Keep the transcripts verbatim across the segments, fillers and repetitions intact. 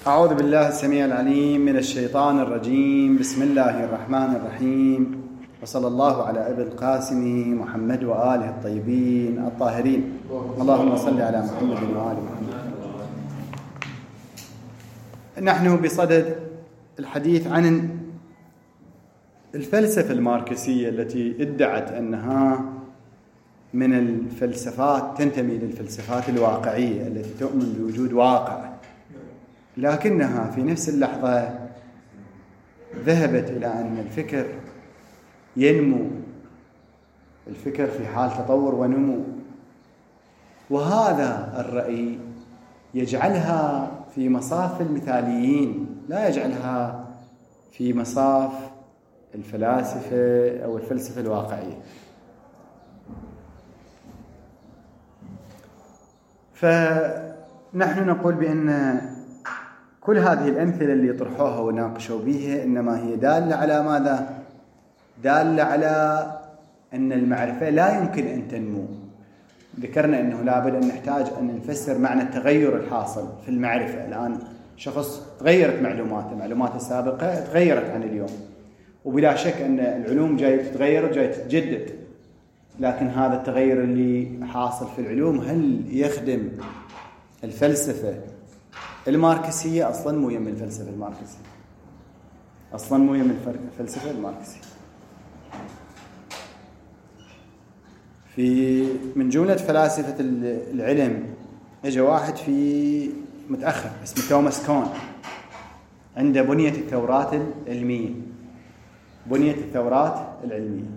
أعوذ بالله السميع العليم من الشيطان الرجيم. بسم الله الرحمن الرحيم، وصلى الله على أبي القاسم محمد وآله الطيبين الطاهرين. اللهم صل على محمد وآل محمد. نحن بصدد الحديث عن الفلسفة الماركسية التي ادعت أنها من الفلسفات، تنتمي للفلسفات الواقعية التي تؤمن بوجود واقع، لكنها في نفس اللحظة ذهبت إلى أن الفكر ينمو، الفكر في حال تطور ونمو، وهذا الرأي يجعلها في مصاف المثاليين، لا يجعلها في مصاف الفلاسفة أو الفلسفة الواقعية. فنحن نقول بأن كل هذه الأمثلة اللي طرحوها وناقشوا بها إنما هي دالة على ماذا؟ دالة على أن المعرفة لا يمكن أن تنمو. ذكرنا أنه لابد أن نحتاج أن نفسر معنى التغير الحاصل في المعرفة. الآن شخص تغيرت معلوماته، معلوماته السابقة تغيرت عن اليوم، وبلا شك أن العلوم جاي تتغير وجاي تتجدد، لكن هذا التغير اللي حاصل في العلوم هل يخدم الفلسفة الماركسية؟ أصلاً مو يم الفلسفة الماركسية، أصلاً مو يم الفلسفة الماركسية. في من جملة فلاسفة العلم اجى واحد في متأخر اسمه توماس كون، عنده بنية الثورات العلمية، بنية الثورات العلمية.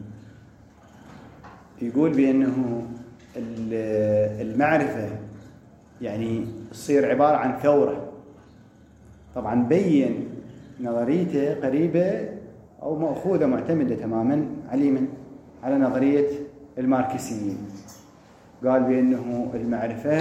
يقول بأنه المعرفة يعني تصير عبارة عن ثورة. طبعا بين نظريته قريبة أو مأخوذة معتمدة تماما على على نظرية الماركسيين. قال بأنه المعرفة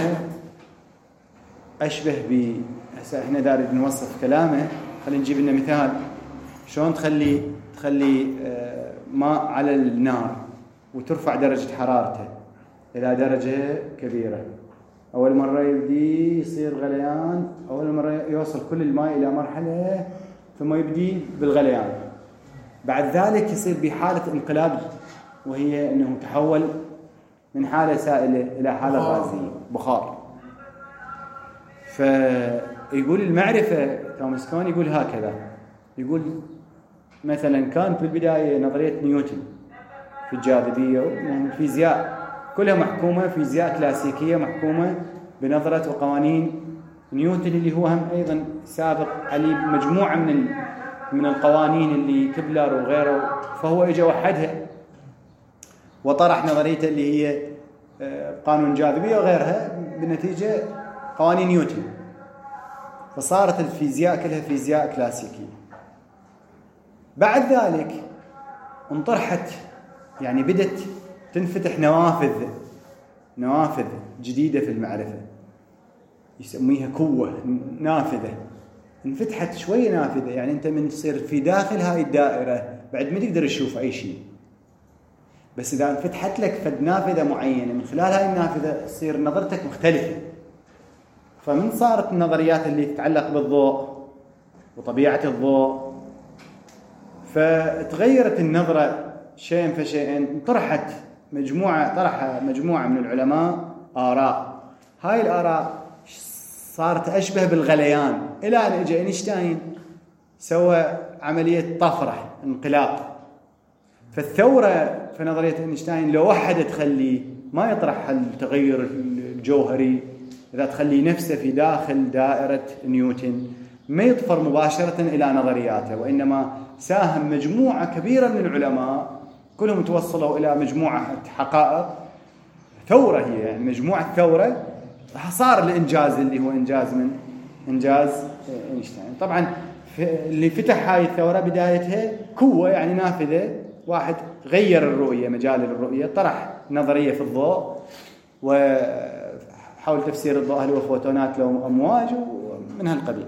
أشبه ب هسه احنا دارين نوصف كلامه، خلينا نجيب لنا مثال شلون تخلي تخلي ماء على النار وترفع درجة حرارته إلى درجة كبيرة. أول مرة يبدي يصير غليان، أول مرة يوصل كل الماء إلى مرحلة ثم يبدي بالغليان، بعد ذلك يصير بحالة انقلاب، وهي أنه تحول من حالة سائلة إلى حالة غازية، بخار. فيقول المعرفة توماس كون يقول هكذا، يقول مثلا كانت بالبداية نظرية نيوتن في الجاذبية والفيزياء كلها محكومة، فيزياء كلاسيكية محكومة بنظرة وقوانين نيوتن اللي هو هم أيضا سابق عليه مجموعة من من القوانين اللي كبلر وغيره، فهو إجا وحدها وطرح نظريته اللي هي قانون الجاذبية وغيرها بالنتيجة قوانين نيوتن، فصارت الفيزياء كلها فيزياء كلاسيكية. بعد ذلك انطرحت، يعني بدت تنفتح نوافذ نوافذ جديدة في المعرفة، يسميها قوة نافذة. انفتحت شوية نافذة، يعني أنت من تصير في داخل هاي الدائرة بعد ما تقدر تشوف أي شيء، بس إذا انفتحت لك فد نافذة معينة من خلال هاي النافذة تصير نظرتك مختلفة. فمن صارت النظريات اللي تتعلق بالضوء وطبيعة الضوء، فتغيرت النظرة شيئا فشيئا. طرحت مجموعة طرح مجموعة من العلماء آراء، هاي الآراء صارت أشبه بالغليان، إلى أن إجا أينشتاين سوى عملية طفرة، انقلاب. فالثورة في نظرية أينشتاين لو واحد تخلي ما يطرح التغير الجوهري، إذا تخلي نفسه في داخل دائرة نيوتن ما يطفر مباشرة إلى نظرياته، وإنما ساهم مجموعة كبيرة من العلماء كلهم توصلوا إلى مجموعة حقائق، ثورة هي يعني مجموعة ثورة، صار الإنجاز اللي هو إنجاز من إنجاز أينشتاين. طبعا اللي فتح هاي الثورة بدايتها قوة، يعني نافذة، واحد غير الرؤية، مجال الرؤية، طرح نظرية في الضوء وحاول تفسير الضوء هل هو فوتونات لو أمواج ومن هالقبيل.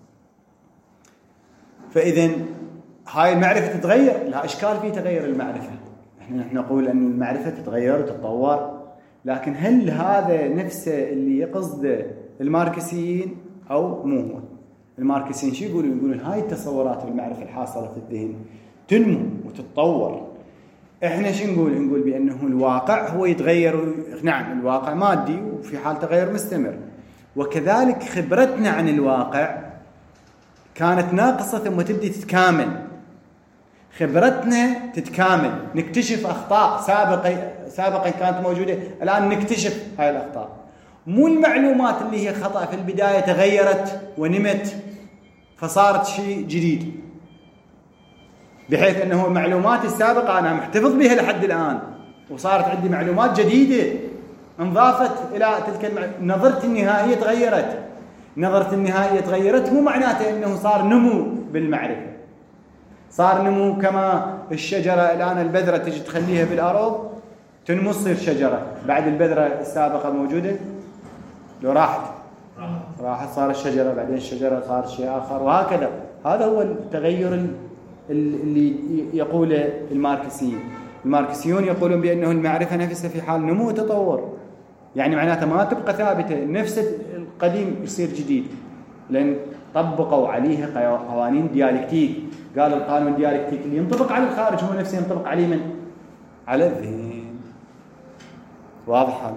فإذن هاي المعرفة تتغير، لها إشكال في تغير المعرفة. نحن نقول أن المعرفة تتغير وتتطور، لكن هل هذا نفسه اللي يقصده الماركسيين أو مو هو؟ الماركسيين شو يقولون؟ يقولون هاي التصورات والمعرفة الحاصلة في الذهن تنمو وتتطور. احنا شو نقول؟ نقول بأنه الواقع هو يتغير. نعم الواقع مادي وفي حال تغير مستمر، وكذلك خبرتنا عن الواقع كانت ناقصة ثم تبدي تتكامل. خبرتنا تتكامل، نكتشف أخطاء سابقة سابقا كانت موجودة، الآن نكتشف هاي الأخطاء. مو المعلومات اللي هي خطأ في البداية تغيرت ونمت فصارت شيء جديد، بحيث أنه المعلومات السابقة أنا محتفظ بها لحد الآن وصارت عندي معلومات جديدة انضافت إلى تلك المعلومات. نظرتي النهائية تغيرت. نظرتي النهائية تغيرت مو معناته أنه صار نمو بالمعرفة، صار نمو كما الشجرة الآن البذرة تجي تخليها بالأرض تنمو تصير شجرة، بعد البذرة السابقة موجودة لو راحت راحت صارت شجرة، بعدين الشجرة صار شيء آخر، وهكذا. هذا هو التغير اللي يقوله الماركسيين. الماركسيون يقولون بأنه المعرفة نفسها في حال نمو وتطور، يعني معناتها ما تبقى ثابتة، نفس القديم يصير جديد، لأن طبقوا عليه قوانين ديالكتيك. قالوا القانون الديالكتيك اللي ينطبق على الخارج هو نفسه ينطبق عليه من على الذهن. واضح هذا؟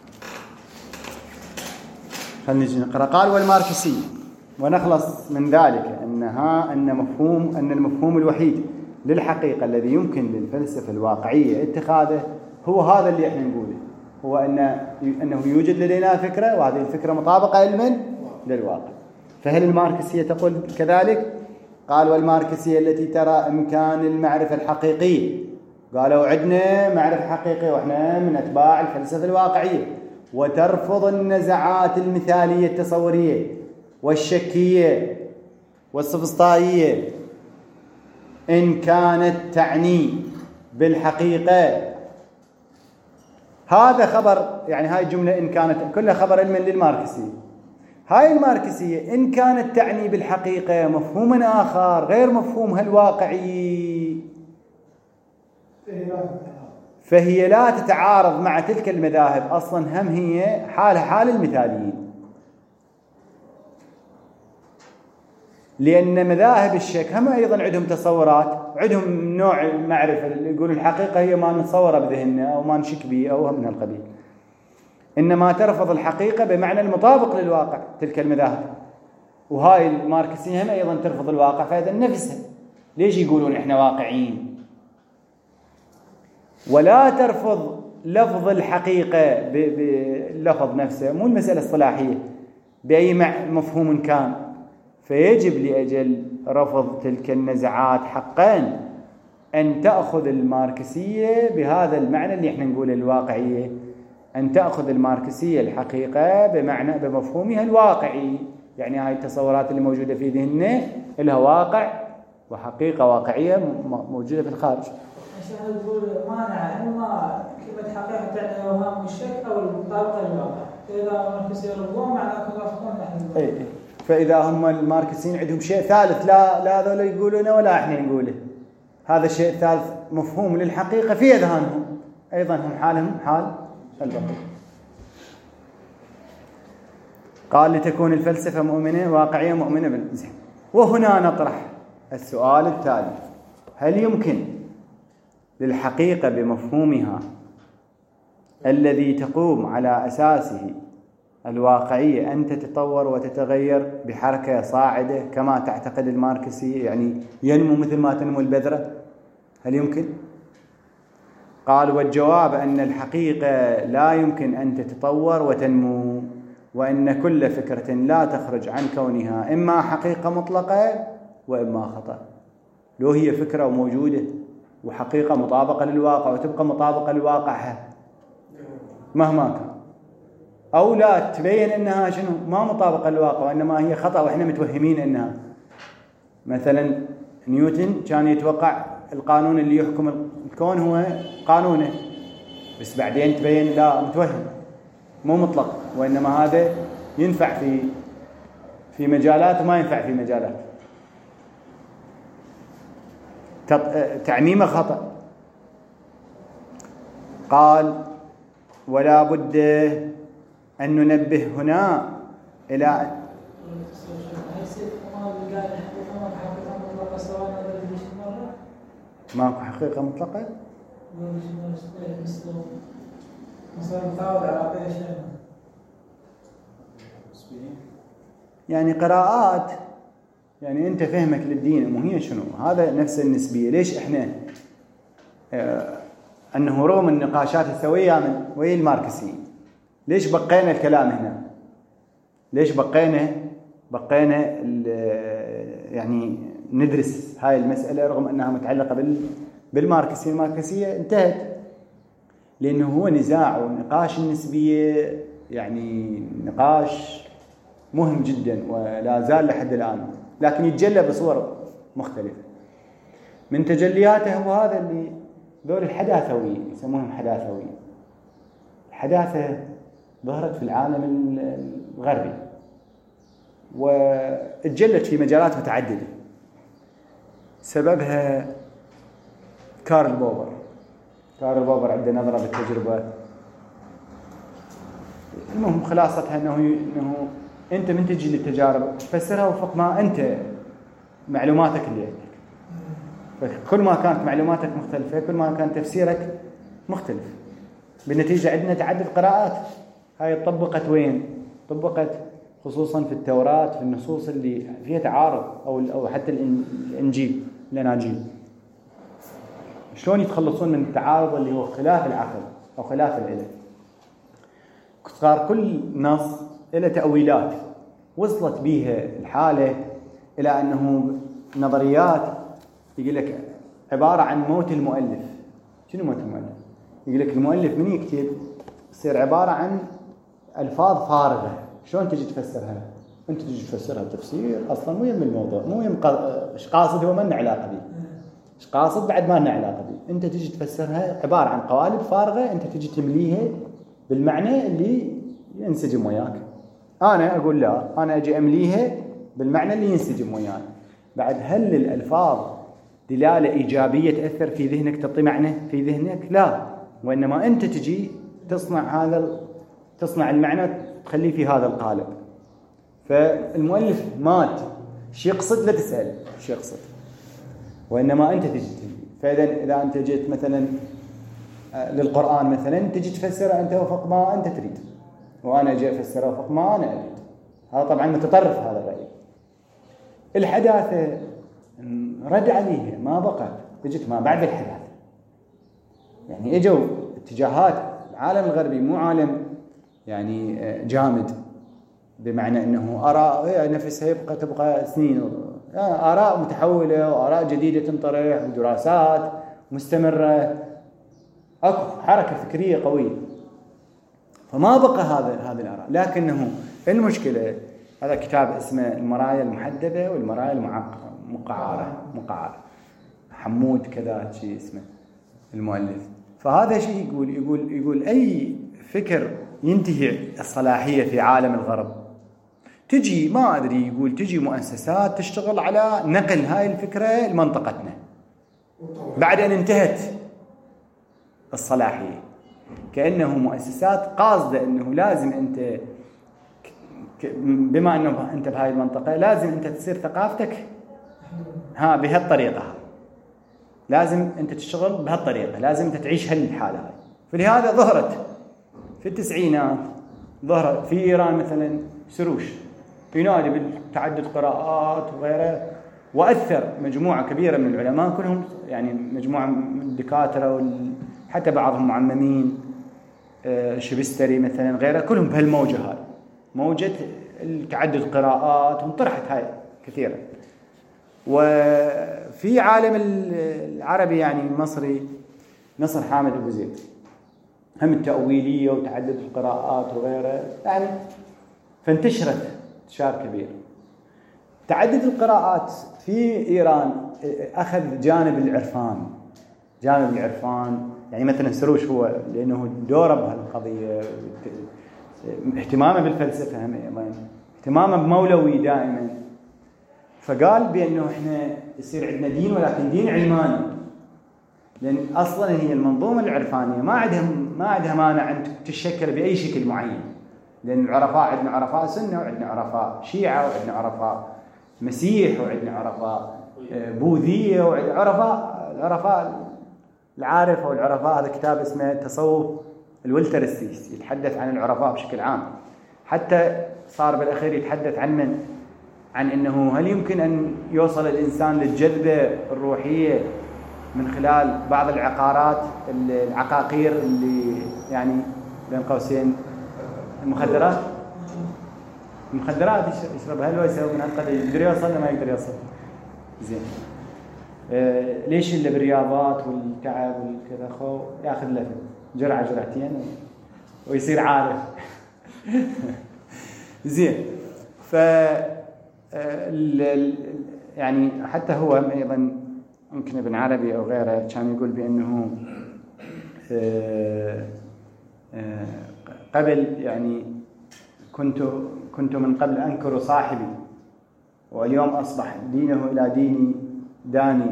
خلينا نجي نقرأ. قال والماركسي، ونخلص من ذلك أنها أن مفهوم أن المفهوم الوحيد للحقيقة الذي يمكن للفلسفة الواقعية اتخاذه هو هذا اللي احنا نقوله، هو أن أنه يوجد لدينا فكرة، وهذه الفكرة مطابقة علما للواقع. فهل الماركسية تقول كذلك؟ قال والماركسية التي ترى إمكان المعرفة الحقيقية، قالوا عندنا معرفة حقيقية وإحنا من أتباع الفلسفة الواقعية، وترفض النزعات المثالية التصورية والشكية والسفسطائية إن كانت تعني بالحقيقة. هذا خبر، يعني هاي الجملة إن كانت كلها خبر علم للماركسية. هاي الماركسية إن كانت تعني بالحقيقة مفهوما آخر غير مفهومها الواقعي فهي لا تتعارض مع تلك المذاهب أصلا، هم هي حالها حال المثاليين. لأن مذاهب الشك هم أيضا عندهم تصورات، عندهم نوع معرفة يقول الحقيقة هي ما نتصورها بذهننا أو ما نشك به أو هم من القبيل، إنما ترفض الحقيقة بمعنى المطابق للواقع تلك المذاهب. وهاي الماركسية هم أيضا ترفض الواقع، فإذا نفسها ليش يقولون إحنا واقعيين؟ ولا ترفض لفظ الحقيقة باللفظ نفسه، مو المسألة الصلاحية بأي مفهوم كان. فيجب لأجل رفض تلك النزعات حقا أن تأخذ الماركسية بهذا المعنى اللي احنا نقوله الواقعية، أن تأخذ الماركسية الحقيقة بمعنى بمفهومها الواقعي، يعني هاي التصورات اللي موجودة في ذهننا لها واقع وحقيقة واقعية موجودة في الخارج. عشان تقول مانع إما كلمة حقيقة تعني أوهام الشك أو المطابقة للواقع، فإذا الماركسية رفضوه معناه كنا رفضون نحن. إيه إيه. فإذا هم الماركسيين عندهم شيء ثالث لا لا هذول يقولونه ولا احنا نقوله، هذا الشيء الثالث مفهوم للحقيقة في أذهانهم، أيضا هم حالهم حال البقية. قال لتكون الفلسفة مؤمنة واقعية مؤمنة بالذهن. وهنا نطرح السؤال التالي: هل يمكن للحقيقة بمفهومها الذي تقوم على أساسه الواقعية أن تتطور وتتغير بحركة صاعدة كما تعتقد الماركسية، يعني ينمو مثل ما تنمو البذرة؟ هل يمكن؟ قال والجواب أن الحقيقة لا يمكن أن تتطور وتنمو، وأن كل فكرة لا تخرج عن كونها إما حقيقة مطلقة وإما خطأ. لو هي فكرة وموجودة وحقيقة مطابقة للواقع وتبقى مطابقة لواقعها مهما كان، أو لا تبين أنها شنو ما مطابقة للواقع وإنما هي خطأ وإحنا متوهمين أنها. مثلا نيوتن كان يتوقع القانون اللي يحكم الكون هو قانونه، بس بعدين تبين لا متوهم مو مطلق، وإنما هذا ينفع في في مجالات وما ينفع في مجالات، تعميمه خطأ. قال ولا بد أن ننبه هنا إلى ماكو حقيقة مطلقة سواء هذا اللي مرة. ماكو حقيقة مطلقة؟ مثل مثلا متعود على أي شيء. يعني قراءات، يعني أنت فهمك للدين مو هي شنو؟ هذا نفس النسبية. ليش إحنا آه أنه رغم النقاشات السوية من ويا الماركسيين ليش بقينا الكلام هنا؟ ليش بقينا بقينا يعني ندرس هاي المسألة رغم أنها متعلقة بال بالماركسية؟ الماركسية انتهت لأنه هو نزاع ونقاش النسبية، يعني نقاش مهم جدا ولا زال لحد الآن، لكن يتجلى بصور مختلفة. من تجلياته هو هذا اللي دور الحداثويين، يسمونهم حداثويين. الحداثة ظهرت في العالم الغربي واتجلت في مجالات متعددة، سببها كارل بوبر. كارل بوبر عنده نظرة بالتجربة. المهم خلاصتها أنه, إنه أنت من تجي للتجارب تفسرها وفق ما أنت معلوماتك اللي عندك، فكل ما كانت معلوماتك مختلفة كل ما كان تفسيرك مختلف. بالنتيجة عندنا تعدد قراءات. هاي طبقت وين؟ طبقت خصوصا في التوراة، في النصوص اللي فيها تعارض، أو أو حتى الإنجيل، الأناجيل. شلون يتخلصون من التعارض اللي هو خلاف العقل أو خلاف العلم؟ صار كل نص له تأويلات وصلت بها الحالة إلى أنه نظريات يقول لك عبارة عن موت المؤلف. شنو موت المؤلف؟ يقول لك المؤلف من يكتب يصير عبارة عن ألفاظ فارغة، شلون تجي تفسرها؟ أنت تجي تفسرها تفسير أصلاً مو يم الموضوع، مو يم إيش قاصد، هو ما لنا علاقة به. إيش قاصد بعد ما لنا علاقة به. أنت تجي تفسرها عبارة عن قوالب فارغة، أنت تجي تمليها بالمعنى اللي ينسجم وياك. أنا أقول لا، أنا أجي أمليها بالمعنى اللي ينسجم وياك. بعد هل الألفاظ دلالة إيجابية تأثر في ذهنك، تعطي معنى في ذهنك؟ لا، وإنما أنت تجي تصنع هذا تصنع المعنى تخليه في هذا القالب. فالمؤلف مات شو يقصد؟ لا تسأل شو يقصد، وإنما أنت تجي تجي. فإذا إذا أنت جيت مثلا للقرآن مثلا تجي تفسره أنت وفق ما أنت تريد، وأنا أجي أفسره وفق ما أنا أريد. هذا طبعا متطرف هذا الرأي. الحداثة رد عليها، ما بقت، اجت ما بعد الحداثة. يعني اجوا اتجاهات العالم الغربي، مو عالم يعني جامد بمعنى انه اراء نفسها يبقى تبقى سنين، اراء متحوله واراء جديده تنطرح ودراسات مستمره، اكو حركه فكريه قويه. فما بقى هذا هذه الاراء. لكنه المشكله هذا كتاب اسمه المرايا المحدده والمرايا المقعره مقعره حمود كذا شيء اسمه المؤلف. فهذا شيء يقول يقول يقول اي فكر ينتهي الصلاحيه في عالم الغرب تجي ما ادري يقول تجي مؤسسات تشتغل على نقل هاي الفكره لمنطقتنا بعد ان انتهت الصلاحيه، كانه مؤسسات قاصده انه لازم انت بما انه انت بهاي المنطقه لازم انت تصير ثقافتك ها بهالطريقه، لازم انت تشتغل بهالطريقه، لازم انت تعيش هالحاله هاي. فلهذا ظهرت في التسعينات ظهرت في ايران مثلا سروش ينادي بالتعدد قراءات وغيره، واثر مجموعه كبيره من العلماء كلهم يعني مجموعه من الدكاتره حتى بعضهم معممين، شبستري مثلا غيره، كلهم بهالموجه هاي، موجه التعدد قراءات، وانطرحت هاي كثيرا. وفي عالم العربي يعني المصري نصر حامد أبو زيد هم التأويلية وتعدد القراءات وغيره يعني، فانتشرت انتشار كبير. تعدد القراءات في إيران أخذ جانب العرفان، جانب العرفان يعني مثلا سروش هو لأنه دوره بهالقضية، اهتمامه بالفلسفة هم اهتمامه بمولوي دائما، فقال بأنه إحنا يصير عندنا دين ولكن دين علماني، لأن أصلاً هي المنظومة العرفانية ما عندها ما عندها مانع أن تتشكل بأي شكل معين، لأن العرفاء عندنا عرفاء سنة وعندنا عرفاء شيعة وعندنا عرفاء مسيح، وعندنا عرفاء بوذية، وعندنا عرفاء العرفاء العارف والعرفاء. هذا كتاب اسمه التصوف الولتر السيس يتحدث عن العرفاء بشكل عام، حتى صار بالأخير يتحدث عن من؟ عن أنه هل يمكن أن يوصل الإنسان للجذبة الروحية من خلال بعض العقارات العقاقير اللي يعني بين قوسين المخدرات المخدرات يشربها هل هو يسوي من هالقدر يقدر يوصل ولا ما يقدر يوصل؟ زين آه ليش اللي بالرياضات والتعب والكذا خو ياخذ له جرعة جرعتين ويصير عارف. زين ف يعني حتى هو ايضا يمكن ابن عربي او غيره كان يقول بانه قبل يعني كنت كنت من قبل انكر صاحبي واليوم اصبح دينه الى ديني داني،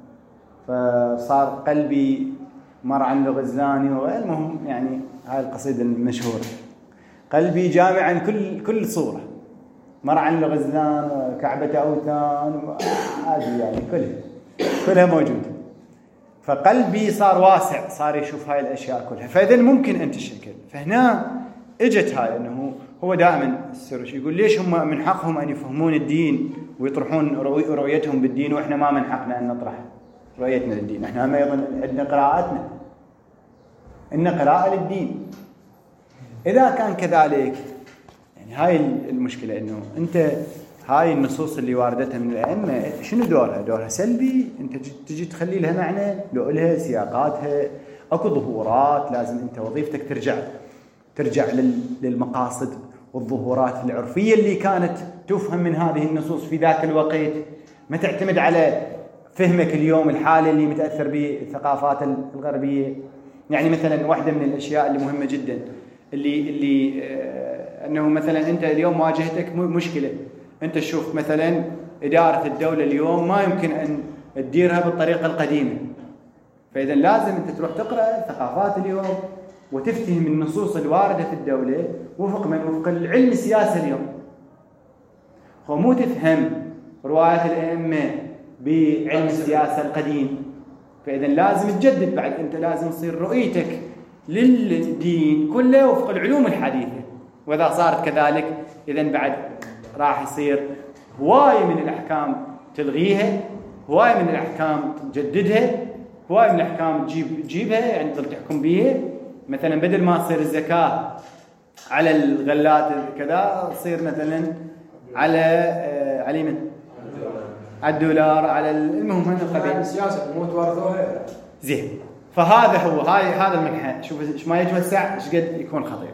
فصار قلبي مرعا لغزلاني. والمهم يعني هاي القصيدة المشهورة، قلبي جامعا كل كل صورة مرعا لغزلان وكعبة أوثان هذه يعني كلها كلها موجودة. فقلبي صار واسع، صار يشوف هاي الأشياء كلها، فإذا ممكن أن تشكل. فهنا اجت هاي انه هو دائما السروش يقول ليش هم من حقهم ان يفهمون الدين ويطرحون رؤيتهم بالدين واحنا ما من حقنا ان نطرح رؤيتنا للدين؟ احنا هم ايضا عندنا قراءاتنا، ان قراءة للدين. اذا كان كذلك يعني هاي المشكلة، انه انت هاي النصوص اللي واردتها من الائمه شنو دورها؟ دورها سلبي، انت تجي تخلي لها معنى، لو لها سياقاتها، اكو ظهورات لازم انت وظيفتك ترجع ترجع للمقاصد والظهورات العرفيه اللي كانت تفهم من هذه النصوص في ذاك الوقت، ما تعتمد على فهمك اليوم الحالي اللي متاثر بالثقافات الغربيه. يعني مثلا واحده من الاشياء اللي مهمه جدا اللي اللي آه انه مثلا انت اليوم واجهتك مشكله، انت تشوف مثلا اداره الدوله اليوم ما يمكن ان تديرها بالطريقه القديمه، فاذا لازم انت تروح تقرا ثقافات اليوم وتفتهم النصوص الوارده في الدوله وفق من وفق العلم السياسي اليوم. هو مو تفهم روايات الائمه بعلم السياسه القديم، فاذا لازم تجدد بعد، انت لازم تصير رؤيتك للدين كله وفق العلوم الحديثه. واذا صارت كذلك اذا بعد راح يصير هواي من الاحكام تلغيها، هواي من الاحكام تجددها، هواي من الاحكام تجيب تجيبها يعني تظل تحكم بيها. مثلا بدل ما تصير الزكاه على الغلات كذا تصير مثلا على آه على من على الدولار، على المهم هذا القبيل السياسه مو توارثوها. زين، فهذا هو هاي هذا المنحى. شوف ايش ما يتوسع ايش قد يكون خطير.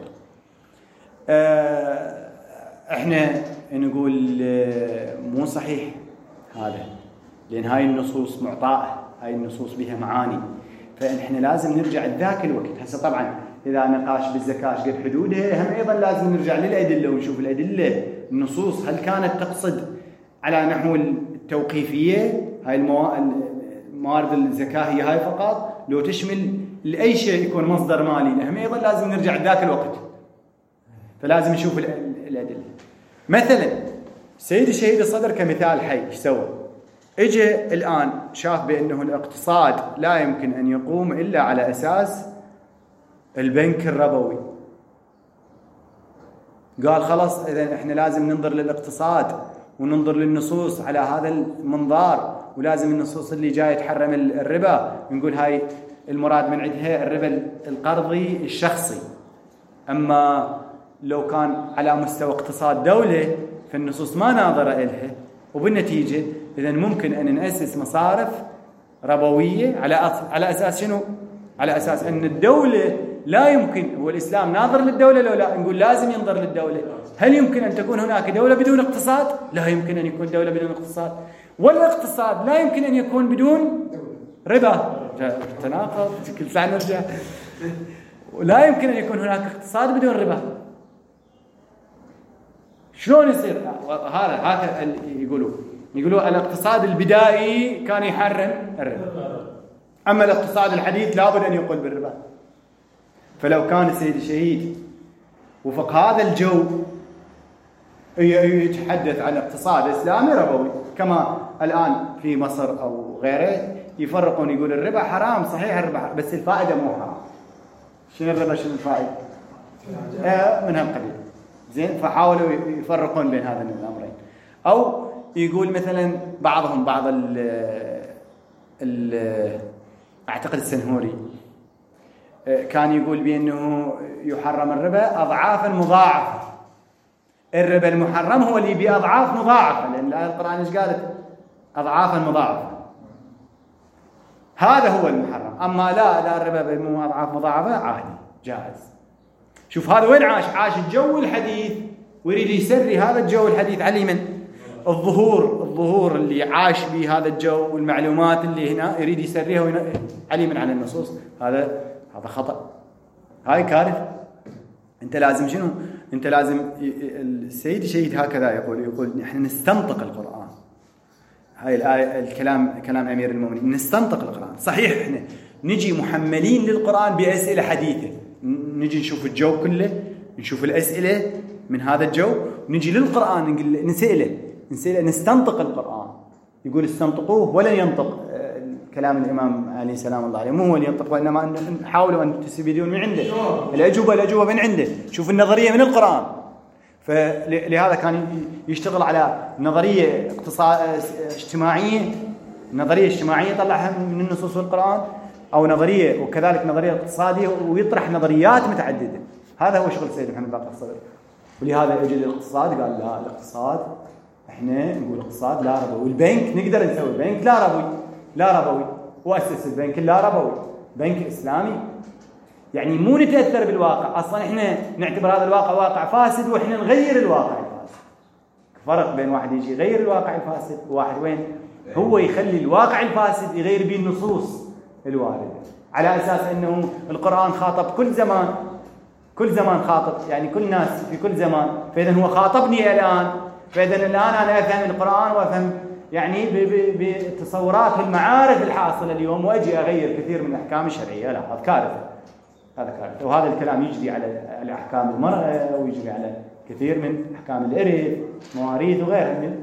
آه احنا نقول آه مو صحيح هذا، لان هاي النصوص معطاءه، هاي النصوص بها معاني، فاحنا لازم نرجع لذاك الوقت. هسه طبعا اذا نقاش بالزكاه قد حدودها، هم ايضا لازم نرجع للادله ونشوف الادله النصوص هل كانت تقصد على نحو التوقيفيه، هاي الموارد الزكاه هي هاي فقط، لو تشمل لاي شيء يكون مصدر مالي، هم ايضا لازم نرجع لذاك الوقت. فلازم نشوف الادله. مثلا سيد الشهيد الصدر كمثال حي ايش سوى؟ اجى الان شاف بانه الاقتصاد لا يمكن ان يقوم الا على اساس البنك الربوي، قال خلاص اذا احنا لازم ننظر للاقتصاد وننظر للنصوص على هذا المنظار، ولازم النصوص اللي جايه تحرم الربا نقول هاي المراد من عندها الربا القرضي الشخصي. اما لو كان على مستوى اقتصاد دوله فالنصوص ما ناظره إلها، وبالنتيجه اذا ممكن ان ناسس مصارف ربويه على على اساس شنو؟ على اساس ان الدوله لا يمكن، هو الاسلام ناظر للدوله لو لا نقول لازم ينظر للدوله. هل يمكن ان تكون هناك دوله بدون اقتصاد؟ لا يمكن ان يكون دوله بدون اقتصاد، والاقتصاد لا يمكن ان يكون بدون ربا. تناقض كل ساعه نرجع. ولا يمكن ان يكون هناك اقتصاد بدون ربا. شلون يصير هذا؟ هذا يقولوا يقولوا الاقتصاد البدائي كان يحرم الربا، اما الاقتصاد الحديث لابد ان يقول بالربا. فلو كان السيد الشهيد وفق هذا الجو يتحدث عن اقتصاد إسلامي ربوي، كما الآن في مصر أو غيره يفرقون يقول الربا حرام، صحيح الربا حرام بس الفائدة مو حرام. شنو الربا شنو الفائدة؟ آه من هالقبيل. زين، فحاولوا يفرقون بين هذين الأمرين. أو يقول مثلا بعضهم بعض ال ال أعتقد السنهوري كان يقول بأنه يحرم الربا أضعافا مضاعفة. الربا المحرم هو اللي بأضعاف مضاعفة، لأن الآية القرآن إيش قالت؟ أضعافا مضاعفة. هذا هو المحرم. أما لا لا الربا بأضعاف مضاعفة عادي جائز. شوف هذا وين عاش؟ عاش الجو الحديث ويريد يسري هذا الجو الحديث على من؟ الظهور الظهور اللي عاش به هذا الجو والمعلومات اللي هنا يريد يسريها علي من على النصوص. هذا هذا خطأ، هاي كارثة. أنت لازم شنو؟ أنت لازم السيد الشهيد هكذا يقول يقول نحن نستنطق القرآن. هاي الآية الكلام كلام أمير المؤمنين، نستنطق القرآن. صحيح إحنا نجي محملين للقرآن بأسئلة حديثة، نجي نشوف الجو كله، نشوف الأسئلة من هذا الجو، نجي للقرآن نسأله نسأله نستنطق القرآن. يقول استنطقوه ولن ينطق كلام الإمام علي سلام الله عليه، مو هو اللي ينطق، وإنما حاولوا أن تستفيدون من عنده الأجوبة الأجوبة من عنده. شوف النظرية من القرآن. فلهذا كان يشتغل على نظرية اقتصاد اجتماعية، نظرية اجتماعية طلعها من النصوص والقرآن، أو نظرية وكذلك نظرية اقتصادية، ويطرح نظريات متعددة. هذا هو شغل السيد محمد باقر الصدر. ولهذا اجى الاقتصاد قال لا الاقتصاد احنا نقول اقتصاد لا ربوي، والبنك نقدر نسوي بنك لا ربوي لا ربوي وأسس البنك لا ربوي، بنك إسلامي. يعني مو نتأثر بالواقع، أصلا إحنا نعتبر هذا الواقع واقع فاسد وإحنا نغير الواقع الفاسد. فرق بين واحد يجي يغير الواقع الفاسد وواحد وين هو يخلي الواقع الفاسد يغير به النصوص الواردة، على أساس أنه القرآن خاطب كل زمان، كل زمان خاطب يعني كل ناس في كل زمان. فإذا هو خاطبني الآن، فإذا الآن أنا أفهم القرآن وأفهم يعني بتصورات المعارف الحاصلة اليوم، وأجي أغير كثير من الأحكام الشرعية. لا هذا كارثة، هذا كارثة. وهذا الكلام يجري على أحكام المرأة، ويجري على كثير من أحكام الإرث، مواريث وغيرها من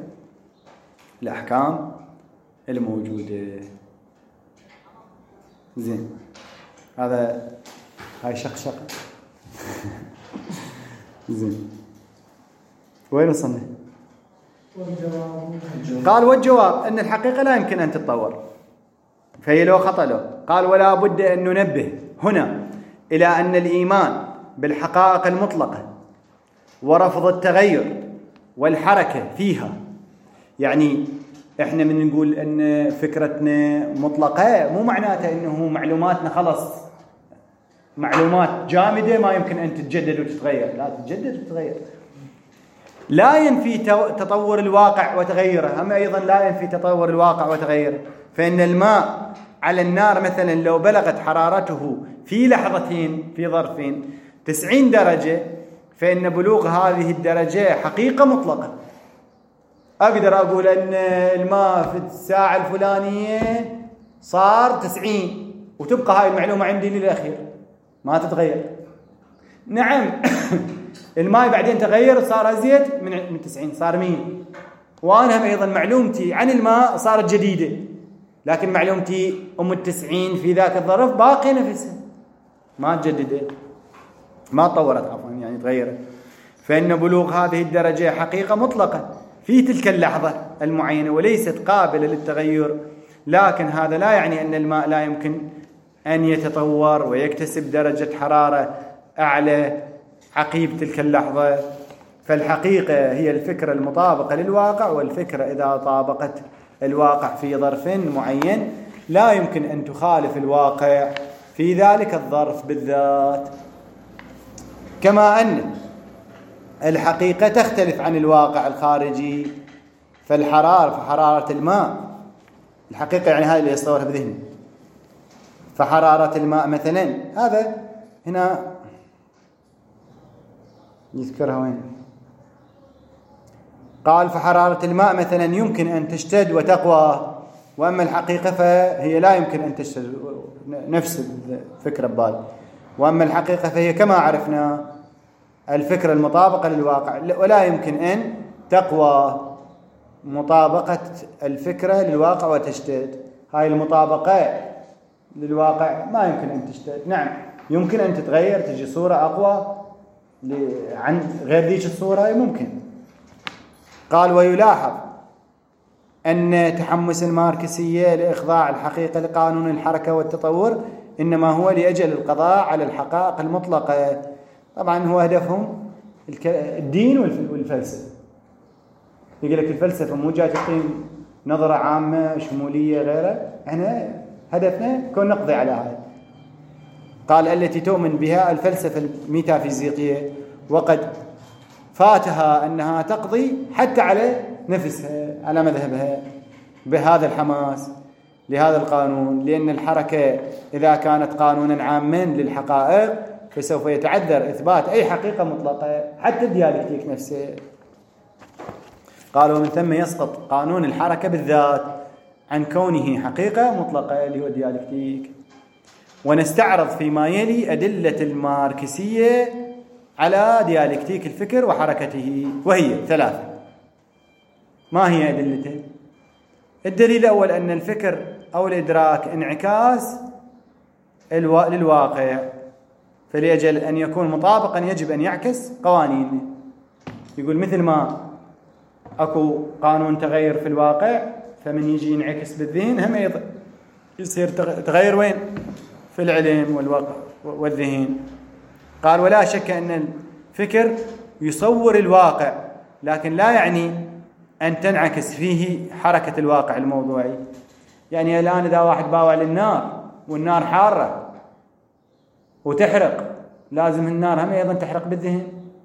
الأحكام الموجودة. زين، هذا هاي شقشق. زين، وين وصلنا؟ قال والجواب أن الحقيقة لا يمكن أن تتطور، فهي لو خطأ له. قال ولا بد أن ننبه هنا إلى أن الإيمان بالحقائق المطلقة ورفض التغير والحركة فيها، يعني إحنا من نقول أن فكرتنا مطلقة مو معناته أنه معلوماتنا خلص معلومات جامدة ما يمكن أن تتجدد وتتغير. لا، تتجدد وتتغير. لا ينفي تطور الواقع وتغيره، أما أيضا لا ينفي تطور الواقع وتغيره. فإن الماء على النار مثلا لو بلغت حرارته في لحظتين في ظرفين تسعين درجة، فإن بلوغ هذه الدرجة حقيقة مطلقة. أقدر أقول أن الماء في الساعة الفلانية صار تسعين، وتبقى هاي المعلومة عندي للأخير ما تتغير. نعم الماء بعدين تغير وصار أزيد من من تسعين صار مية، وأنا أيضا معلومتي عن الماء صارت جديدة، لكن معلومتي أم التسعين في ذاك الظرف باقي نفسها ما تجددت ما تطورت عفوا يعني تغيرت. فإن بلوغ هذه الدرجة حقيقة مطلقة في تلك اللحظة المعينة وليست قابلة للتغير، لكن هذا لا يعني أن الماء لا يمكن أن يتطور ويكتسب درجة حرارة أعلى عقيب تلك اللحظة. فالحقيقة هي الفكرة المطابقة للواقع، والفكرة إذا طابقت الواقع في ظرف معين لا يمكن أن تخالف الواقع في ذلك الظرف بالذات. كما أن الحقيقة تختلف عن الواقع الخارجي، فالحرارة فحرارة الماء الحقيقة يعني هذا اللي يصورها بذهني. فحرارة الماء مثلا هذا هنا يذكرها وين؟ قال فحرارة الماء مثلا يمكن أن تشتد وتقوى، وأما الحقيقة فهي لا يمكن أن تشتد، نفس الفكرة ببال. وأما الحقيقة فهي كما عرفنا الفكرة المطابقة للواقع، ولا يمكن أن تقوى مطابقة الفكرة للواقع وتشتد. هاي المطابقة للواقع ما يمكن أن تشتد. نعم يمكن أن تتغير، تجي صورة أقوى عن غير ذيك الصورة، ممكن. قال ويلاحظ أن تحمس الماركسية لإخضاع الحقيقة لقانون الحركة والتطور إنما هو لأجل القضاء على الحقائق المطلقة. طبعا هو هدفهم الدين والفلسفة. يقول لك الفلسفة مو جاي تقيم نظرة عامة شمولية غيره، احنا هدفنا كون نقضي على هذا. قال التي تؤمن بها الفلسفة الميتافيزيقية، وقد فاتها أنها تقضي حتى على نفسها، على مذهبها، بهذا الحماس لهذا القانون، لأن الحركة إذا كانت قانونا عاما للحقائق فسوف يتعذر إثبات أي حقيقة مطلقة حتى الديالكتيك نفسه. قالوا من ثم يسقط قانون الحركة بالذات عن كونه حقيقة مطلقة اللي هو الديالكتيك. ونستعرض فيما يلي أدلة الماركسية على ديالكتيك الفكر وحركته، وهي ثلاثة. ما هي أدلته؟ الدليل الأول أن الفكر أو الإدراك انعكاس الو... للواقع، فليجل أن يكون مطابقا يجب أن يعكس قوانين. يقول مثل ما أكو قانون تغير في الواقع، فمن يجي ينعكس بالذهن هم يض... يصير تغير وين؟ في العلم والواقع والذهن. قال ولا شك أن الفكر يصور الواقع، لكن لا يعني أن تنعكس فيه حركة الواقع الموضوعي. يعني الآن إذا واحد باوع للنار والنار حارة وتحرق، لازم النار هم أيضا تحرق بالذهن.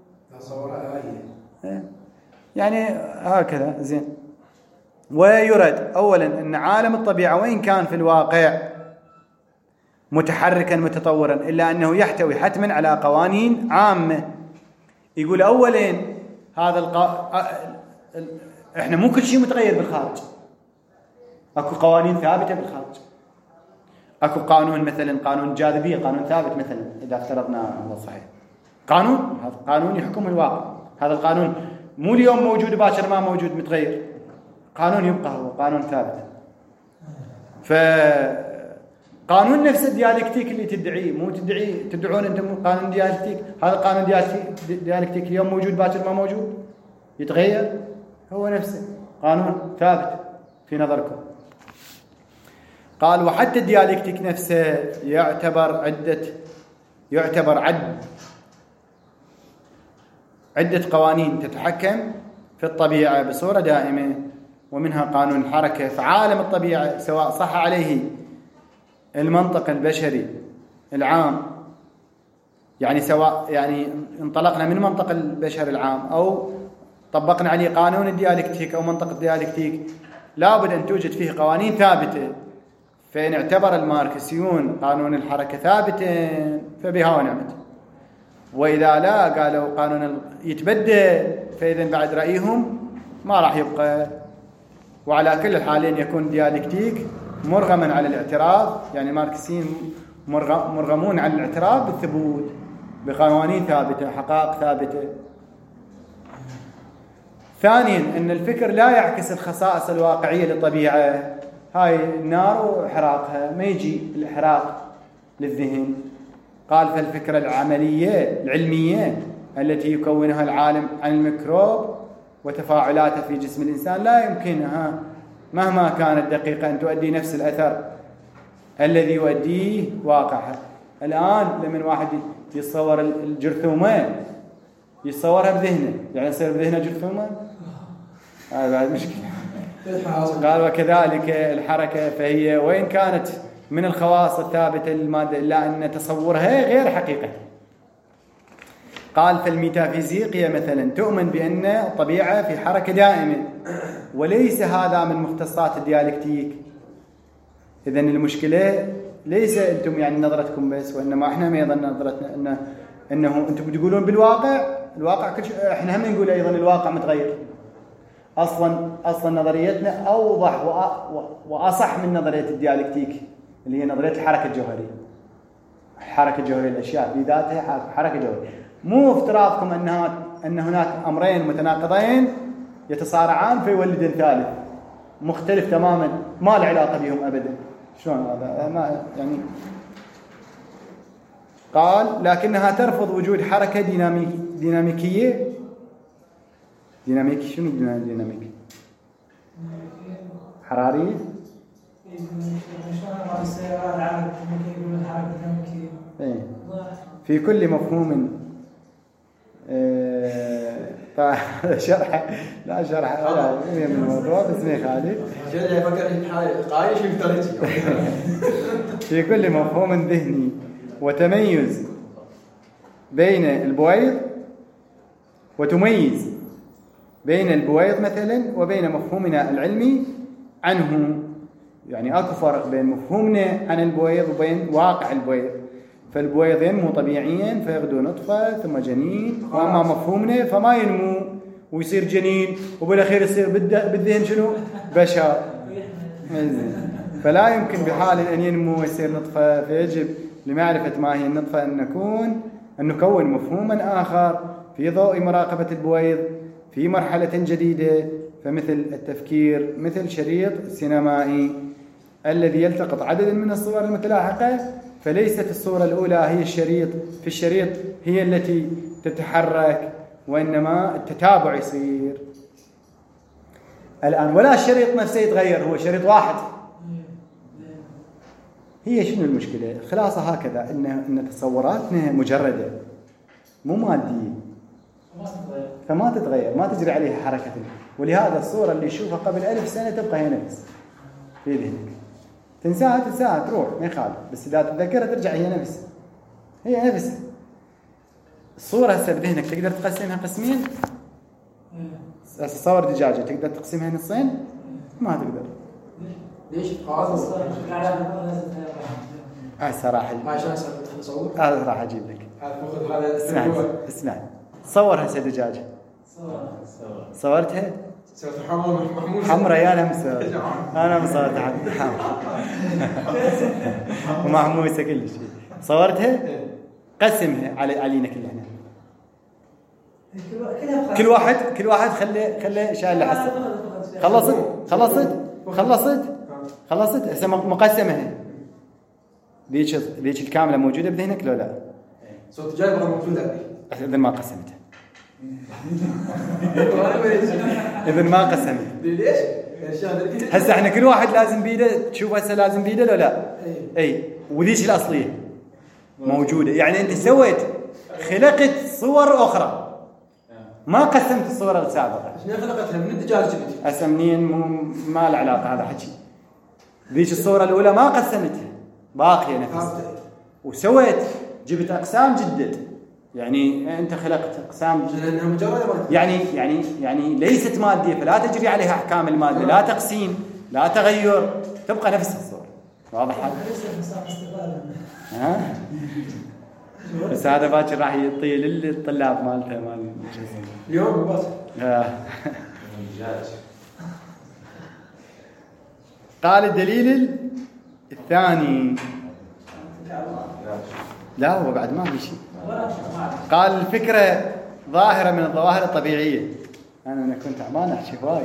يعني هكذا زين. ويرد أولا أن عالم الطبيعة وإن كان في الواقع متحركا متطورا إلا أنه يحتوي حتما على قوانين عامة. يقول أولا هذا الق... إحنا مو كل شيء متغير بالخارج، أكو قوانين ثابتة بالخارج. أكو قانون مثلا قانون الجاذبية، قانون ثابت مثلا إذا افترضنا هو صحيح، قانون هذا قانون يحكم الواقع. هذا القانون مو اليوم موجود باكر ما موجود متغير، قانون يبقى هو قانون ثابت. فقانون نفس الديالكتيك اللي تدعيه، مو تدعي تدعون أنتم قانون ديالكتيك، هذا القانون ديالكتيك اليوم موجود باكر ما موجود يتغير، هو نفسه قانون ثابت في نظركم. قال وحتى الديالكتيك نفسه يعتبر عدة يعتبر عد عدة قوانين تتحكم في الطبيعة بصورة دائمة، ومنها قانون الحركة. فعالم الطبيعة سواء صح عليه المنطق البشري العام، يعني سواء يعني انطلقنا من منطق البشر العام أو طبقنا عليه قانون الديالكتيك أو منطق الديالكتيك، لابد أن توجد فيه قوانين ثابتة. فإن اعتبر الماركسيون قانون الحركة ثابتا فبها ونعمت، وإذا لا قالوا قانون يتبدل فإذا بعد رأيهم ما راح يبقى. وعلى كل الحالين يكون ديالكتيك مرغما على الاعتراف، يعني الماركسيين مرغمون على الاعتراف بالثبوت بقوانين ثابتة، حقائق ثابتة. ثانيا أن الفكر لا يعكس الخصائص الواقعية للطبيعة. هاي النار وحراقها ما يجي الإحراق للذهن. قال فالفكرة العملية العلمية التي يكونها العالم عن الميكروب وتفاعلاته في جسم الإنسان لا يمكنها مهما كانت دقيقة أن تؤدي نفس الأثر الذي يؤديه واقعها. الآن لما واحد يتصور الجرثومة يتصورها بذهنه، يعني يصير بذهنه جرثومة، هذا بعد مشكلة. قال وكذلك الحركة، فهي وإن كانت من الخواص الثابتة للمادة إلا أن تصورها غير حقيقة. قال فالميتافيزيقية مثلا تؤمن بأن الطبيعة في حركة دائمة، وليس هذا من مختصات الديالكتيك. إذن المشكلة ليس أنتم يعني نظرتكم بس، وإنما إحنا أيضا نظرتنا إنه إنه أنتم بتقولون بالواقع، الواقع كل شيء إحنا هم نقول أيضا الواقع متغير. أصلا أصلا نظريتنا أوضح وأصح من نظرية الديالكتيك اللي هي نظرية الحركة الجوهرية. الحركة الجوهرية الأشياء بذاتها حركة جوهرية. مو افتراضكم أنها أن هناك أمرين متناقضين يتصارعان فيولد ثالث مختلف تماما ما له علاقة بهم أبدا. شلون هذا؟ ما يعني. قال لكنها ترفض وجود حركة ديناميك ديناميكية. ديناميكي شنو ديناميكي؟ حرارية. في كل مفهوم آه شرح لا شرح لا من الموضوع بس ما خالد في كل مفهوم ذهني وتميز بين البويض وتميز بين البويض مثلا وبين مفهومنا العلمي عنه. يعني اكو فرق بين مفهومنا عن البويض وبين واقع البويض. فالبويض ينمو طبيعيا فيغدو نطفة ثم جنين، واما مفهومنا فما ينمو ويصير جنين وبالاخير يصير بالذهن شنو؟ بشر. فلا يمكن بحال ان ينمو ويصير نطفة. فيجب لمعرفة ما هي النطفة ان نكون ان نكون مفهوما اخر في ضوء مراقبة البويض في مرحلة جديدة. فمثل التفكير مثل شريط سينمائي الذي يلتقط عدد من الصور المتلاحقة، فليست الصورة الأولى هي الشريط في الشريط هي التي تتحرك، وإنما التتابع يصير الآن. ولا الشريط نفسه يتغير، هو شريط واحد. هي شنو المشكلة؟ الخلاصة هكذا إن إن تصوراتنا مجردة مو مادية فما تتغير، ما تجري عليها حركة. ولهذا الصورة اللي يشوفها قبل ألف سنة تبقى هي نفس في ذهنك. تنساها تنساها تروح ما يخالف، بس إذا تتذكرها ترجع هي نفس هي نفس الصورة. هسه بذهنك تقدر تقسمها قسمين. تصور دجاجة تقدر تقسمها نصين؟ ما تقدر. ليش؟ خلاص هاي صراحة عشان تصور هذا راح أجيب لك. هذا اسمع اسمع صور هسه دجاجة. صورتها؟ صورت حمراء محمود حمراء يا أنا مسوي أنا مصورتها حمراء ومحموسة كل شيء. صورتها؟ قسمها على علينا كلنا. كل واحد كل واحد خلي خلي شايل له حصة. خلصت خلصت خلصت خلصت هسه مقسمة. ذيك ذيك الكاملة موجودة بذهنك لو لا؟ صوت جايبها موجودة. إذن ما قسمتها. إذن ما قسمت. ليش؟ هسه احنا كل واحد لازم بيده تشوف هسه لازم بيده لو لا؟ اي وذيك الأصلية موجودة. يعني أنت سويت خلقت صور أخرى ما قسمت الصورة السابقة. شنو خلقتها من الدجاج جبت؟ هسه منين ما له علاقة هذا حكي. ذيك الصورة الأولى ما قسمتها باقية نفسها وسويت جبت أقسام جدد. يعني أنت خلقت أقسام لأنها مجرد يعني يعني يعني ليست مادية فلا تجري عليها أحكام المادة. لا تقسيم لا تغير تبقى نفس الصورة. واضح هذا؟ ها؟ بس هذا باكر راح يعطي للطلاب مالته مال اليوم بس. قال الدليل الثاني لا هو بعد ما في شيء. قال الفكرة ظاهرة من الظواهر الطبيعية. أنا أنا كنت عمان أحكي وايد.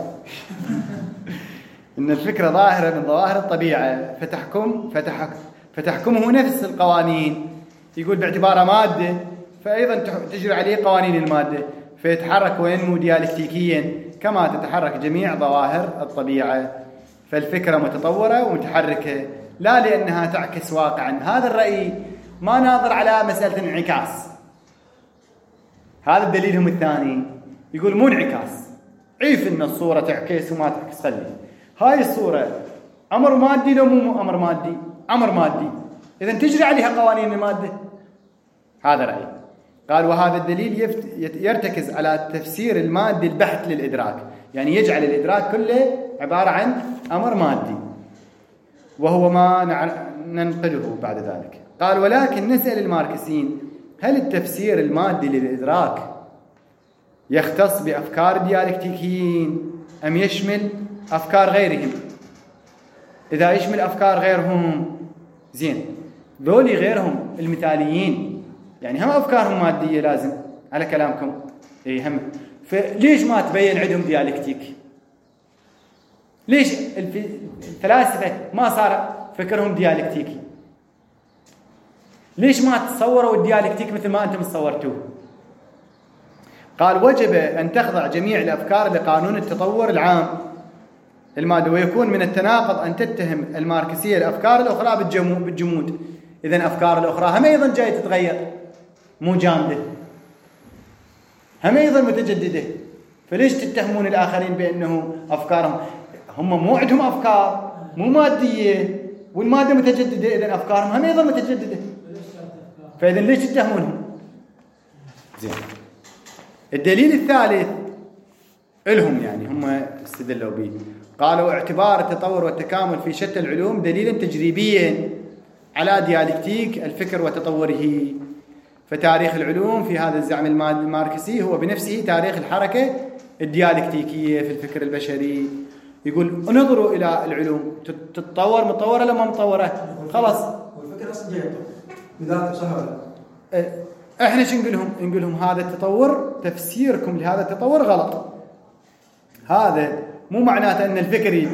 إن الفكرة ظاهرة من ظواهر الطبيعة فتحكم فتحك فتحكمه نفس القوانين. يقول باعتباره مادة فأيضا تجري عليه قوانين المادة فيتحرك وينمو ديالكتيكيا كما تتحرك جميع ظواهر الطبيعة. فالفكرة متطورة ومتحركة لا لأنها تعكس واقعا. هذا الرأي ما ناظر على مسألة انعكاس. هذا دليلهم الثاني يقول مو انعكاس. عيف ان الصورة تعكس وما تعكس. خلي هاي الصورة أمر مادي لو مو أمر مادي؟ أمر مادي إذا تجري عليها قوانين المادة. هذا رأي. قال وهذا الدليل يرتكز على تفسير المادي البحت للإدراك. يعني يجعل الإدراك كله عبارة عن أمر مادي وهو ما ننقله بعد ذلك. قال ولكن نسأل الماركسيين هل التفسير المادي للإدراك يختص بأفكار الديالكتيكيين أم يشمل أفكار غيرهم؟ إذا يشمل أفكار غيرهم زين. ذولي غيرهم المثاليين يعني هم أفكارهم مادية لازم على كلامكم اي هم. فليش ما تبين عندهم ديالكتيك؟ ليش الفلاسفة ما صار فكرهم ديالكتيكي؟ ليش ما تصوروا الديالكتيك مثل ما أنتم تصورتوه؟ قال وجب أن تخضع جميع الأفكار لقانون التطور العام المادة، ويكون من التناقض أن تتهم الماركسية الأفكار الأخرى بالجمود. إذن أفكار الأخرى هم أيضا جاية تتغير، مو جامدة، هم أيضا متجددة. فليش تتهمون الآخرين بأنه أفكارهم هم مو عندهم أفكار مو مادية والمادة متجددة؟ إذن أفكارهم هم أيضا متجددة، فإذن ليش تتهمونهم؟ زين. الدليل الثالث لهم يعني هم استدلوا به، قالوا اعتبار التطور والتكامل في شتى العلوم دليلا تجريبيا على ديالكتيك الفكر وتطوره. فتاريخ العلوم في هذا الزعم الماركسي هو بنفسه تاريخ الحركة الديالكتيكية في الفكر البشري. يقول انظروا إلى العلوم تتطور، متطورة لما متطورة خلاص. والفكر أصلا جاي بذاته صح ولا لا؟ احنا شو نقول لهم؟ نقول لهم هذا التطور تفسيركم لهذا التطور غلط. هذا مو معناته أن الفكر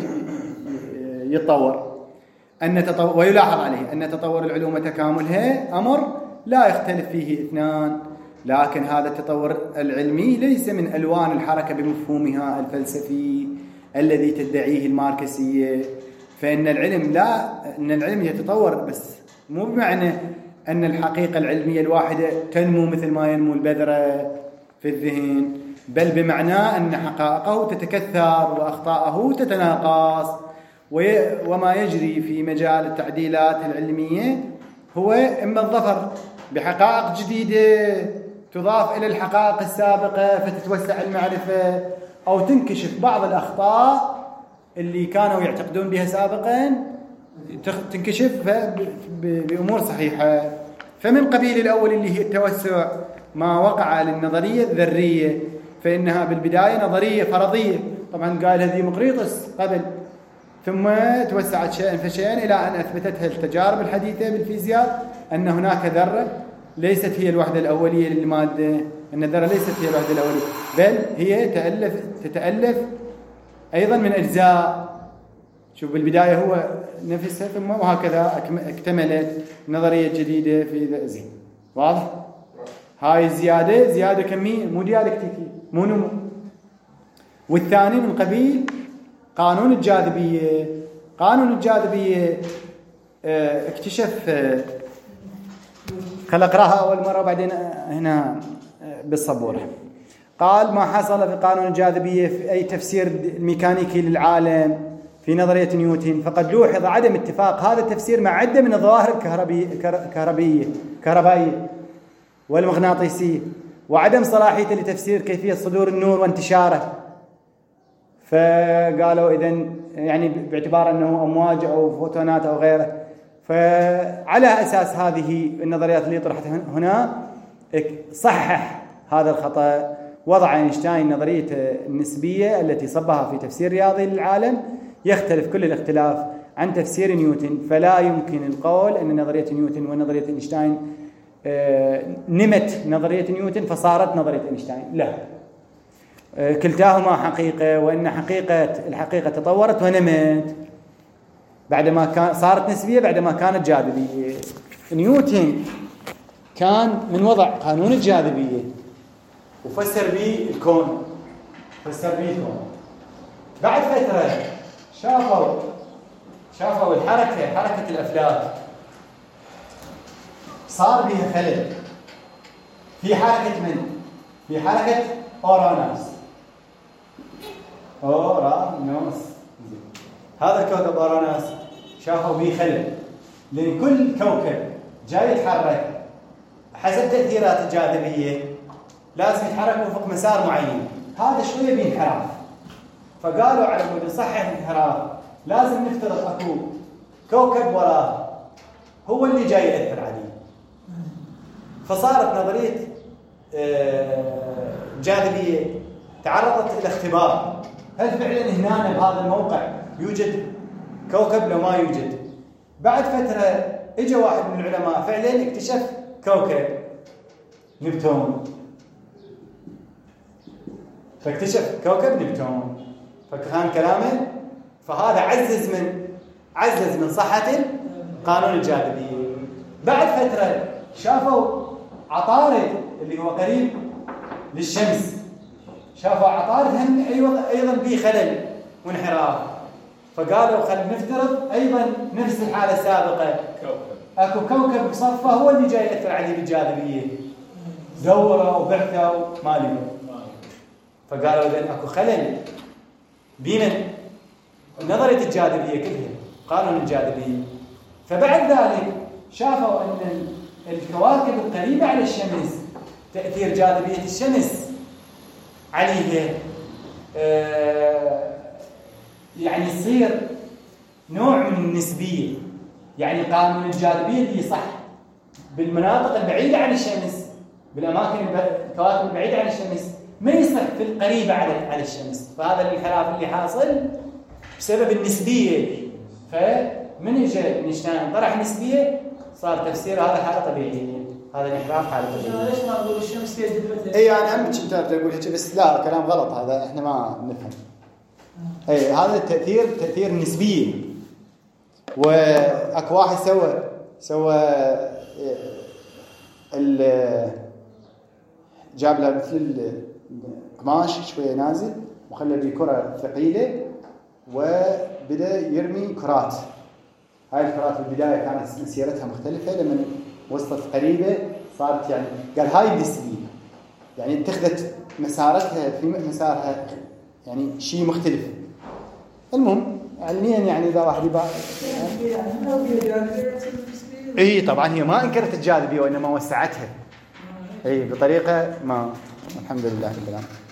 يتطور، أن تطور ويلاحظ عليه أن تطور العلوم وتكاملها أمر لا يختلف فيه اثنان، لكن هذا التطور العلمي ليس من ألوان الحركة بمفهومها الفلسفي الذي تدعيه الماركسية. فإن العلم لا أن العلم يتطور، بس مو بمعنى أن الحقيقة العلمية الواحدة تنمو مثل ما ينمو البذرة في الذهن، بل بمعنى أن حقائقه تتكثر وأخطاءه تتناقص. وما يجري في مجال التعديلات العلمية هو إما الظفر بحقائق جديدة تضاف إلى الحقائق السابقة فتتوسع المعرفة، أو تنكشف بعض الأخطاء اللي كانوا يعتقدون بها سابقا تنكشف بأمور صحيحة. فمن قبيل الأول اللي هي التوسع ما وقع للنظرية الذرية، فإنها بالبداية نظرية فرضية، طبعا قالها ديمقريطس قبل، ثم توسعت شيئا فشيئا إلى أن أثبتتها التجارب الحديثة بالفيزياء أن هناك ذرة ليست هي الوحدة الأولية للمادة، أن الذرة ليست هي الوحدة الأولية، بل هي تألف تتألف أيضا من أجزاء. شوف بالبداية هو نفسها، ثم وهكذا اكتملت نظرية جديدة في ذا. زين واضح؟ هاي الزيادة زيادة كمية مو ديالكتيكية، مو نمو. والثاني من قبيل قانون الجاذبية. قانون الجاذبية اه اكتشف اه خل أقرأها أول مرة بعدين هنا بالصبورة. قال ما حصل في قانون الجاذبية في أي تفسير ميكانيكي للعالم في نظرية نيوتن، فقد لوحظ عدم اتفاق هذا التفسير مع عدة من الظواهر الكهربائية كهربائية والمغناطيسية، وعدم صلاحيته لتفسير كيفية صدور النور وانتشاره. فقالوا إذن يعني باعتبار أنه أمواج أو فوتونات أو غيره، فعلى أساس هذه النظريات اللي طرحت هنا صحح هذا الخطأ. وضع أينشتاين نظرية النسبية التي صبها في تفسير رياضي للعالم يختلف كل الاختلاف عن تفسير نيوتن، فلا يمكن القول أن نظرية نيوتن ونظرية أينشتاين نمت نظرية نيوتن فصارت نظرية أينشتاين، لا، كلتاهما حقيقة، وأن حقيقة الحقيقة تطورت ونمت بعدما كان صارت نسبية بعدما كانت جاذبية. نيوتن كان من وضع قانون الجاذبية وفسر به الكون، فسر به الكون. بعد فترة شافوا شافوا الحركة حركة الأفلاك صار بها خلل في حركة من؟ في حركة أورانوس. أورانوس هذا الكوكب أورانوس شافوا به خلل، لأن كل كوكب جاي يتحرك حسب تأثيرات الجاذبية لازم يتحرك وفق مسار معين، هذا شوية بينحراف. فقالوا على مود نصحح الانحراف لازم نفترض أكو كوكب وراه هو اللي جاي يأثر عليه. فصارت نظرية جاذبية تعرضت إلى اختبار، هل فعلا هنا بهذا الموقع يوجد كوكب لو ما يوجد؟ بعد فترة اجى واحد من العلماء فعلا اكتشف كوكب نبتون، فاكتشف كوكب نبتون، فكان كلامه، فهذا عزز من عزز من صحة قانون الجاذبية. بعد فترة شافوا عطارد اللي هو قريب للشمس، شافوا عطارد هم أيضا أيضا به خلل وانحراف، فقالوا خل نفترض أيضا نفس الحالة السابقة، أكو كوكب بصفه هو اللي جاي يأثر عليه بالجاذبية. دوروا وبحثوا ما لقوا، فقالوا إذن أكو خلل بين نظرية الجاذبية كلها، قانون الجاذبية. فبعد ذلك شافوا أن الكواكب القريبة على الشمس تأثير جاذبية الشمس عليها آه يعني يصير نوع من النسبية، يعني قانون الجاذبية اللي صح بالمناطق البعيدة عن الشمس، بالأماكن الكواكب البعيدة عن الشمس، ما يصح في القريبة على على الشمس. فهذا الانحراف اللي حاصل بسبب النسبية. فمن اجى اينشتاين طرح النسبية صار تفسير هذا حالة طبيعية، هذا الانحراف حالة طبيعية. ليش ما نقول الشمس هي جذبتها؟ اي انا هم كنت اقول هيك، بس لا كلام غلط هذا، احنا ما نفهم. اي هذا التأثير تأثير نسبية. واكو واحد سوى سوى ال جاب له مثل القماش شويه نازل وخلى به كره ثقيله وبدا يرمي كرات. هاي الكرات بالبدايه كانت مسيرتها مختلفه، لما وصلت قريبه صارت يعني قال هاي النسبيه، يعني اتخذت مسارتها في مسارها يعني شيء مختلف. المهم علميا يعني اذا واحد يبغى اي طبعا هي ما انكرت الجاذبيه وانما وسعتها اي بطريقه ما. الحمد لله رب العالمين.